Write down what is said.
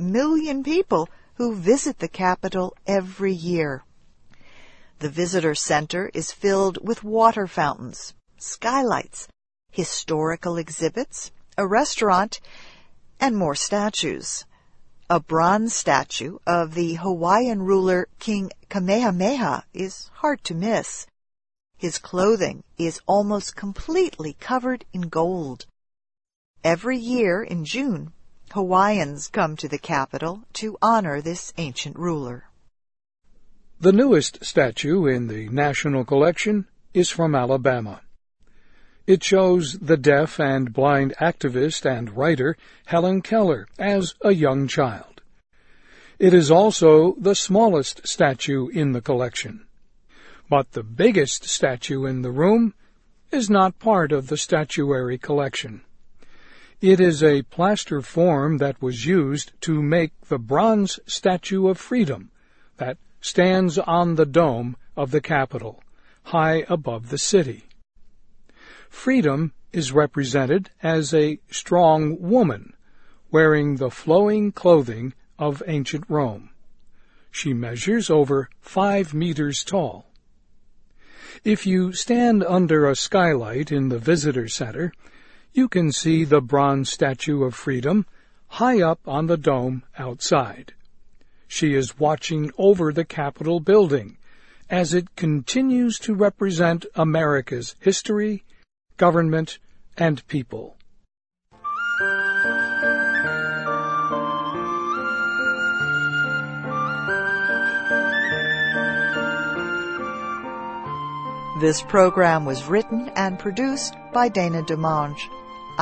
million people who visit the Capitol every year. The visitor center is filled with water fountains, skylights, historical exhibits, a restaurant, and more statues. A bronze statue of the Hawaiian ruler King Kamehameha is hard to miss. His clothing is almost completely covered in gold. Every year in June, Hawaiians come to the Capitol to honor this ancient ruler. The newest statue in the National Collection is from Alabama. It shows the deaf and blind activist and writer Helen Keller as a young child. It is also the smallest statue in the collection. But the biggest statue in the room is not part of the statuary collection. It is a plaster form that was used to make the bronze Statue of Freedom that stands on the dome of the Capitol, high above the city. Freedom is represented as a strong woman wearing the flowing clothing of ancient Rome. She measures over 5 meters tall. If you stand under a skylight in the visitor center, you can see the bronze Statue of Freedom high up on the dome outside. She is watching over the Capitol building as it continues to represent America's history, government, and people. This program was written and produced by Dana DeMonge.